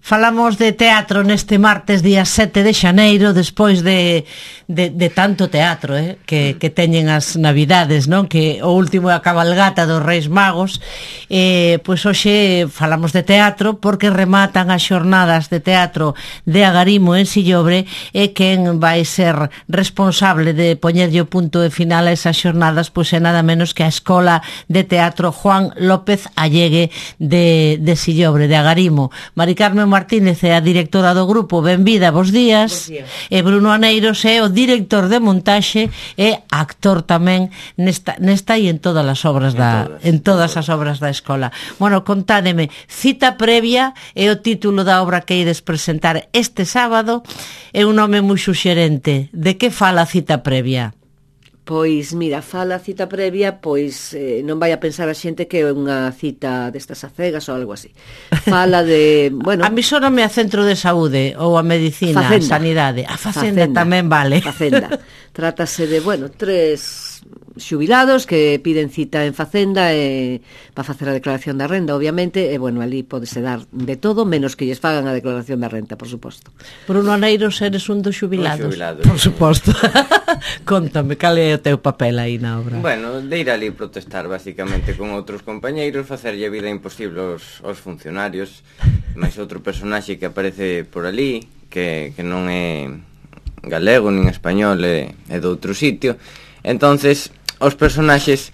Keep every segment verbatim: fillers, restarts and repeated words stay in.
Falamos de teatro neste martes día sete de xaneiro, despois de, de, de tanto teatro eh, que, que teñen as navidades, non? Que o último é a cabalgata dos Reis Magos. eh, Pois hoxe falamos de teatro porque rematan as xornadas de teatro de Agarimo en Sillobre, e quen vai ser responsable de poñerlle o punto de final a esas xornadas pois é nada menos que a Escola de Teatro Juan López Allegue de, de Sillobre, de Agarimo. Mari Carmen Martínez é a directora do grupo. Benvida, bos días. Bos días. E Bruno Aneiros é o director de montaxe e actor tamén nesta, nesta e en todas as obras da, en todas as obras da escola. Bueno, contádeme, cita previa é o título da obra que ides presentar este sábado, é un nome moi suxerente. De que fala a cita previa? Pois, mira, fala a cita previa, pois eh, non vai a pensar a xente que é unha cita destas a cegas ou algo así. Fala de, bueno... A mí sóname a centro de saúde ou a medicina, Facenda. a sanidade. A facenda, Facenda tamén vale. Facenda. Trátase de, bueno, tres xubilados que piden cita en Facenda e para facer a declaración da renda, obviamente, e, bueno, ali podese dar de todo, menos que lles fagan a declaración da renta, por suposto. Bruno Aneiros, eres un dos xubilados? Un xubilado. Por suposto. Contame, cal é o teu papel aí na obra? Bueno, de ir ali protestar basicamente con outros compañeiros, facerlle a vida imposible aos, aos funcionarios, máis outro personaxe que aparece por ali, que, que non é galego nin español, é, é de outro sitio. Entonces, os personaxes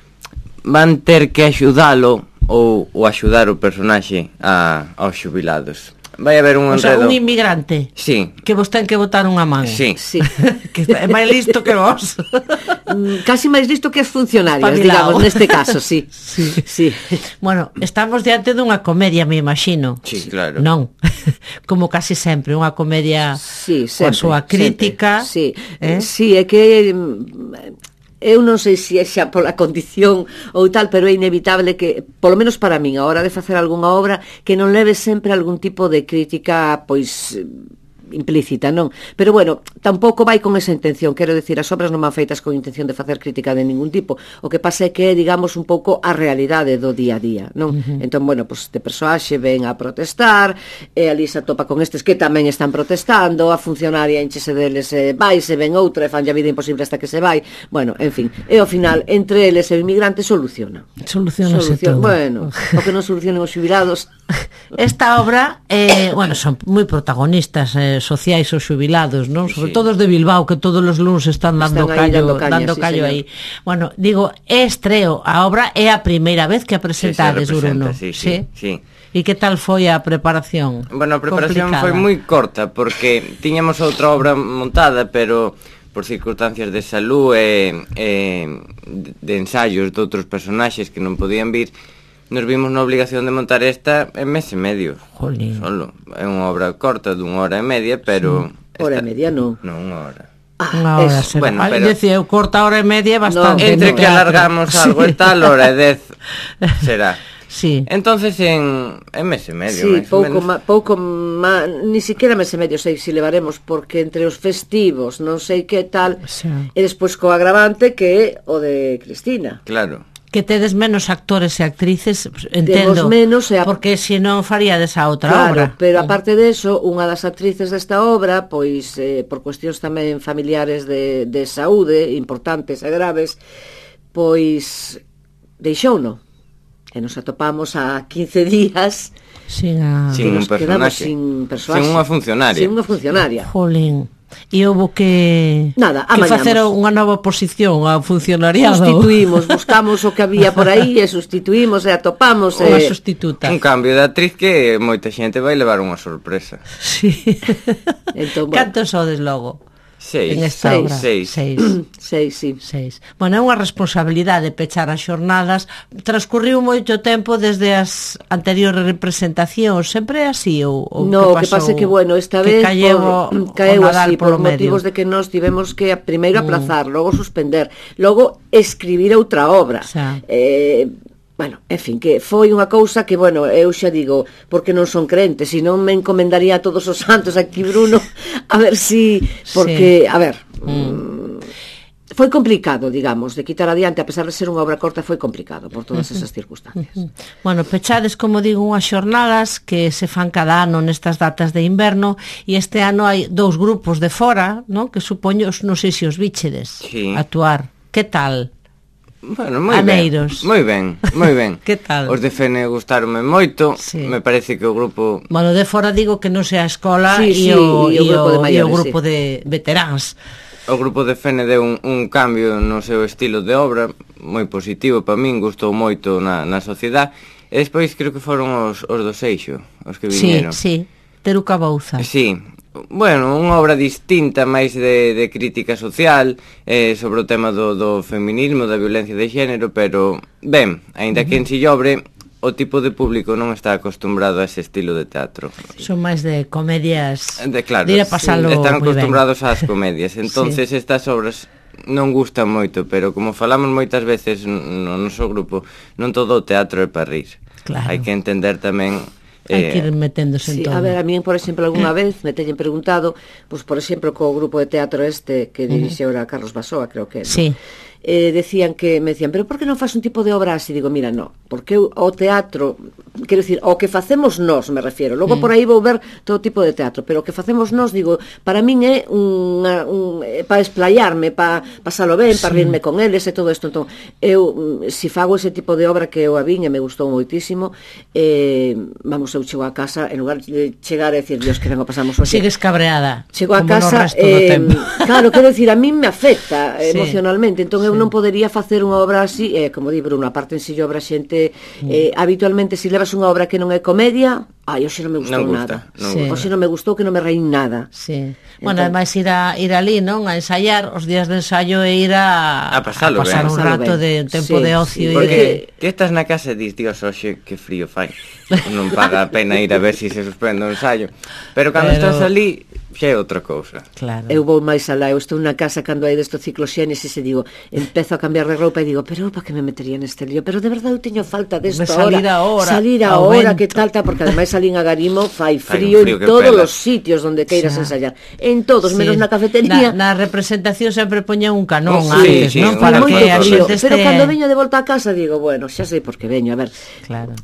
van ter que axudalo ou, ou axudar o personaxe a, aos xubilados. Vai haber un enredo. O sea, un inmigrante. Sí. Que vos ten que botar unha man. Sí. Sí. Que é máis listo que vos. Casi máis listo que as funcionarias, Pabilao. digamos, neste caso, sí. Sí. Sí. Bueno, estamos diante dunha comedia, me imagino. Sí, claro. Non, como casi sempre, unha comedia Sí, coa sempre, súa crítica. sempre. Sí, eh? sí, é que eu non sei se é xa pola condición ou tal, pero é inevitable que, polo menos para min, a hora de facer algunha obra, que non leve sempre algún tipo de crítica, pois, implícita, non? Pero bueno, tampouco vai con esa intención, quero decir, as obras non van feitas con intención de facer crítica de ningún tipo, o que pasa é que é, digamos, un pouco a realidade do día a día, non? Uh-huh. Entón, bueno, pues, este persoaxe ven a protestar, e ali se atopa con estes que tamén están protestando, a funcionaria enchese deles, e vai, se ven outra, e fan a vida imposible hasta que se vai, bueno, en fin, e ao final, entre eles e o inmigrante soluciona. Solucionase Solucion... todo. Bueno, o que non solucionen os xubilados. Esta obra, eh, bueno, son moi protagonistas eh, sociais os xubilados, non? Sobre Sí. todo os de Bilbao, que todos os luns están dando Están aí callo, dando caña, dando sí, callo señor. aí. Bueno, digo, é estreo, a obra é a primeira vez que a presentades, Sí, se representa, Bruno. sí, sí, sí. E que tal foi a preparación? Bueno, a preparación Complicada. foi moi corta, porque tiñamos outra obra montada, pero por circunstancias de salud e, e de ensaios de outros personaxes que non podían vir, nos vimos na obligación de montar esta en mes e medio. Jolín. Solo. É unha obra corta dunha hora e media, pero... Sí. Hora e media non. Non, unha hora. Ah, Unha hora eso. será. Bueno, Bueno, pero- decía, eu corta hora e media é bastante. No, Entre no que teatro. alargamos algo e tal, hora e dez será. Sí. Entonces en, en mes e medio, Sí, máis ou pouco menos. má, pouco má, ni siquiera mes e medio sei se levaremos, porque entre os festivos, non sei que tal, Sí. e despois co agravante que é o de Cristina. Claro. Que tedes menos actores e actrices, entendo, Temos menos e a... porque se non faríades a outra Claro, obra. pero aparte de eso, unha das actrices desta obra, pois eh, por cuestións tamén familiares de, de saúde importantes e graves, pois deixouno. E nos atopamos a quince días Sin a... Sin que un nos quedamos personaxe. sin persoaxe. Sin unha funcionaria. Sin unha funcionaria. Jolín. E houbo que Nada, que amañamos. facer unha nova posición ao funcionariado. Sustituímos, buscamos o que había por aí e sustituímos e atopamos Unha e... sustituta. Un cambio de actriz que moita xente vai levar unha sorpresa. Sí. Entón, bueno. Cantos sodes logo? Seis. En esta Seis. obra? Seis. Seis. Sei, sí. Seis. Bueno, é unha responsabilidade pechar as xornadas. Transcurriu moito tempo desde as anteriores representacións. Sempre é así? Ou, ou No, que que pase pasou? que, bueno, esta que vez caeu por, o, caeu o Nadal así, por polo medio. motivos de que nos tivemos que primeiro aplazar, mm. logo suspender, logo escribir outra obra. Xa. Eh, bueno, en fin, que foi unha cousa que, bueno, eu xa digo, porque non son crente, se non me encomendaría a todos os santos aquí, Bruno, a ver si, porque, sí. a ver... Mm. foi complicado, digamos, de quitar adiante, a pesar de ser unha obra corta, foi complicado por todas esas circunstancias. Bueno, pechades, como digo, unhas xornadas que se fan cada ano nestas datas de inverno, e este ano hai dous grupos de fora, non? Que supoño, non sei se os bichedes sí. actuar. Que tal? Bueno, moi Aneiros. ben, moi ben, moi ben. Que tal? Os de Fene gustaronme moito, sí. me parece que o grupo... Bueno, de fora digo que non sea a escola sí, e sí, o, e o grupo de maiores, e o grupo sí. de veteráns. O grupo de Fene deu un, un cambio no seu estilo de obra, moi positivo para min, gustou moito na, na sociedade, e despois creo que foron os, os do Seixo, os que viñeron. Sí, sí, Teruca Bouza. Sí, bueno, unha obra distinta, máis de, de crítica social, eh, sobre o tema do, do feminismo, da violencia de xénero, pero, ben, aínda uh-huh. que en Sillobre, o tipo de público non está acostumbrado a ese estilo de teatro. Son máis de comedias, de, claro, de ir a pasalo sí, están moi acostumbrados ben. ás comedias, entonces sí. estas obras non gustan moito, pero como falamos moitas veces no noso grupo, non todo o teatro é para rir. Claro. Hai que entender tamén hai que ir meténdose en sí, todo. A ver, a mí, por exemplo, alguna vez me teñen preguntado, pues, por exemplo, co grupo de teatro este que dirixeu uh-huh. a Carlos Basoa, creo que é, sí. ¿no? eh, decían que, me decían, pero por que non faz un tipo de obra así? Digo, mira, no, porque o teatro, quero dicir, o que facemos nós, me refiero, logo mm. por aí vou ver todo tipo de teatro, pero o que facemos nós, digo, para min é unha, un, para esplayarme, para pasalo ben, sí. para rirme con eles e todo isto. Entón, eu, si fago ese tipo de obra que eu a vin e me gustou moitísimo, eh, vamos, eu chego a casa, en lugar de chegar e decir, Dios, que ben o pasamos hoxe. Sigues cabreada. Chego a casa, eh, claro, quero dicir, a min me afecta sí. emocionalmente, entón eu non podería facer unha obra así, eh, como di Bruno, aparte en si obra xente eh, habitualmente se si levas unha obra que non é comedia, ai, hoxe non me gustou non nada. Gusta, non sí. Hoxe non me gustou, que non me reín nada. Sí. Bueno, entón, ademais ir a ir ali, non, a ensaiar, os días de ensayo e ir a a pasalo a pasar ben. un rato ben. de tempo sí, de ocio sí, porque e que estás na casa e dis, Dios, hoxe que frío fai. Non paga a pena ir a ver se si se suspende o ensayo. Pero cando pero... estás ali xa é outra cousa. Claro. Eu vou máis alá, eu estou na casa cando hai destos cicloxénesis e digo, empezo a cambiar de roupa e digo, pero para que me metería neste lío? Pero de verdade eu teño falta desto de salir a hora. Salir a hora, que tal, tal, porque ademais salín a Garimo, fai frío, frío en todos os sitios onde queiras ensayar. En todos, sí. menos na cafetería. Na, na representación sempre poña un canón oh, antes, sí, sí, non? Para que a xente este... Pero cando veño de volta a casa digo, bueno, xa sei por que veño, a ver. Claro.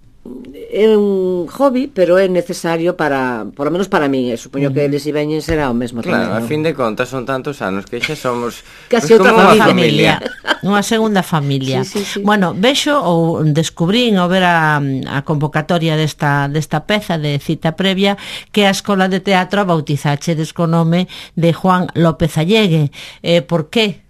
É un hobby, pero é necesario para, por lo menos para mí, e supoño uh-huh. que eles e veñen será o mesmo claro, tamén, a fin de contas son tantos anos que xa somos casi outra familia, unha segunda familia. Sí, sí, sí. Bueno, vexo ou descubrín ao ver a, a convocatoria desta, desta peza de cita previa que a Escola de Teatro a bautizachedes co nome de Juan López Allegue. Eh, por qué?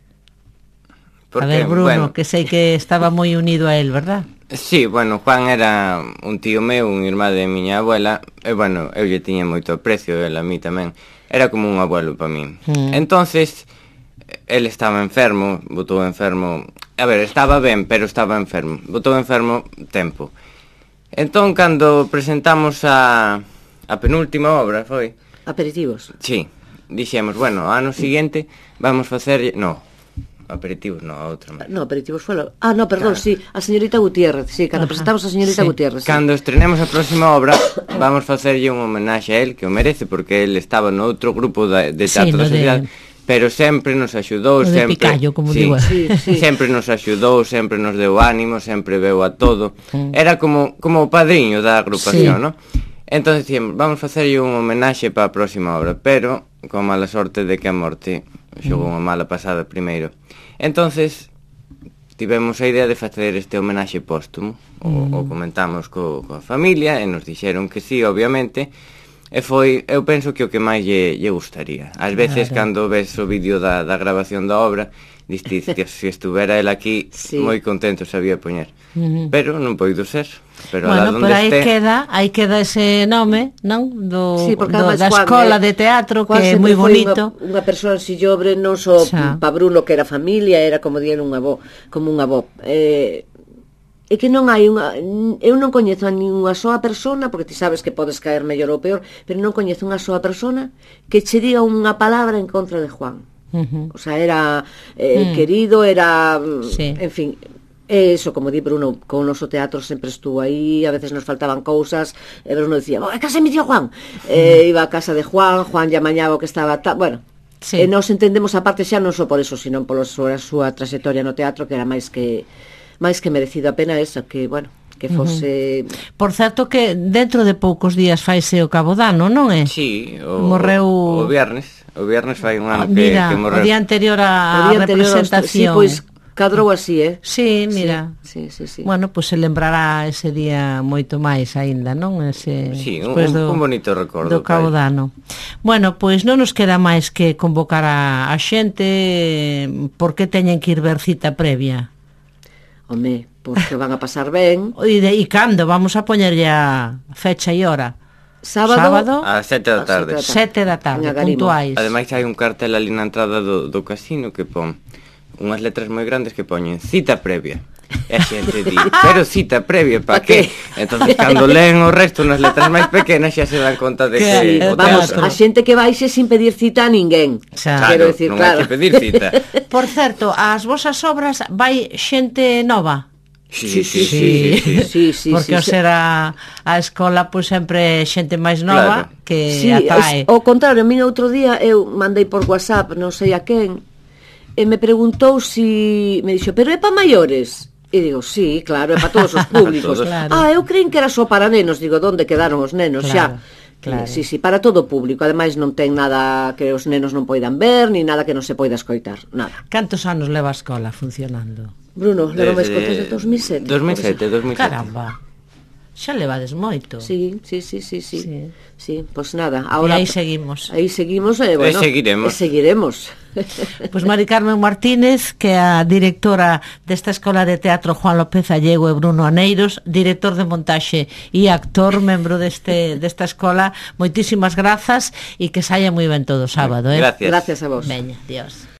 Porque, a ver, Bruno, bueno, que sei que estaba moi unido a él, verdad? Sí, bueno, Juan era un tío meu, un irmán de miña abuela, e, bueno, eu lle tiña moito aprecio, ele a mí tamén. Era como un abuelo para mí. Mm. Entonces, ele estaba enfermo, botou enfermo... A ver, estaba ben, pero estaba enfermo. Botou enfermo tempo. Entón, cando presentamos a, a penúltima obra, foi... Aperitivos. Sí, dixemos, bueno, ano seguinte vamos facer... No, aperitivos, no, a outra máis. No, aperitivos foi... Ah, no, perdón, claro. Sí, a señorita Gutiérrez, sí, cando Ajá. presentamos a señorita sí. Gutiérrez. Sí. Cando estrenemos a próxima obra, vamos facerlle un homenaxe a él, que o merece, porque él estaba no outro grupo de, de teatro sí, da sociedade, de... pero sempre nos axudou, no sempre... de Picallo, como sí, digo. Sí, sí. Sempre nos axudou, sempre nos deu ánimo, sempre veu a todo. Mm. Era como, como o padriño da agrupación, sí. ¿no? Entón dicíamos, vamos facerlle un homenaxe para a próxima obra, pero con mala sorte de que a morte xogou mm. unha mala pasada primeiro. Entonces tivemos a idea de facer este homenaxe póstumo, mm. o, o comentamos co, coa familia e nos dixeron que sí, obviamente, e foi, eu penso que o que máis lle, lle gustaría. Ás veces, claro. Cando ves o vídeo da, da grabación da obra, diste que se estuvera el aquí, sí. moi contento sabía poñer. Uh-huh. Pero non poido ser. Pero bueno, donde pero aí esté... queda, aí queda ese nome, non? Do, sí, do da Juan, Escola eh, de Teatro, Juan que é moi bonito. Unha persoa sillobre, non só pa Bruno, que era familia, era como día un avó, como un avó. Eh, é que non hai unha... Eu non coñezo a ninguna soa persona, porque ti sabes que podes caer mellor ou peor, pero non coñezo unha soa persona que che diga unha palabra en contra de Juan. Uh-huh. O sea, era eh, mm. querido, era... Sí. En fin... Eso, como di Bruno, con o noso teatro sempre estuvo aí, a veces nos faltaban cousas, e Bruno dicía, oh, a casa de mi tío Juan, eh, iba a casa de Juan, Juan ya mañaba o que estaba tal, bueno, Sí. E nós entendemos a parte xa non só por eso, sino por a súa, a súa trayectoria no teatro, que era máis que máis que merecido a pena eso, que, bueno, que fose... Uh-huh. Por certo que dentro de poucos días faise o Cabo Dano, non é? Sí, o, morreu... o viernes. O viernes fai un ano ah, que, mira, que morreu. O día anterior a, o día anterior representación. Sí, pois cadrou así, eh? Sí, mira. Sí, sí, sí, sí. Bueno, pois pues se lembrará ese día moito máis aínda, non? Ese, sí, un, do, un bonito recordo. Do Cabo Dano. Bueno, pois pues non nos queda máis que convocar a, a xente, porque teñen que ir ver cita previa. Home, porque van a pasar ben. E, de, e cando? Vamos a poñerlle a fecha e hora. Sábado, Sábado a sete da tarde. Sete da tarde, puntuais. Ademais hai un cartel ali na entrada do, do casino que pon unhas letras moi grandes que poñen cita previa. E a xente di, pero cita previa, pa, ¿pa que? Entonces cando leen o resto nas letras máis pequenas xa se dan conta de que, sí, o vamos, teatro. A xente que vaixe sin pedir cita a ninguén. Claro, quero decir, non claro. hai que pedir cita. Por certo, as vosas obras vai xente nova? Sí, sí, sí, sí, sí, sí. sí, sí, porque sí, o será a escola pois sempre xente máis nova, claro, que sí, atrae. Ao contrario, a mí outro día eu mandei por WhatsApp, non sei a quen, e me preguntou si, me dixo, pero é para maiores? E digo, sí, claro, é para todos os públicos. todos. Claro. Ah, eu creín que era só para nenos, digo, onde quedaron os nenos? Claro, xa. claro. Sí, sí, para todo o público. Ademais non ten nada que os nenos non poidan ver, ni nada que non se poida escoitar, nada. Cantos anos leva a escola funcionando? Bruno, leva máis cousas de dos mil sete. dos mil sete, dos mil sete. Caramba. Xa levades moito. Sí, sí, sí, sí, sí. Sí, sí pois pues nada, ahora e aí seguimos. Aí seguimos, e eh, bueno, e seguiremos. E seguiremos. Pois pues Mari Carmen Martínez, que é a directora desta Escola de Teatro Juan López Allego, e Bruno Aneiros, director de montaxe e actor, membro deste desta escola. Moitísimas grazas e que saia moi ben todo o sábado, eh. Gracias. Gracias a vos. Veña, dios.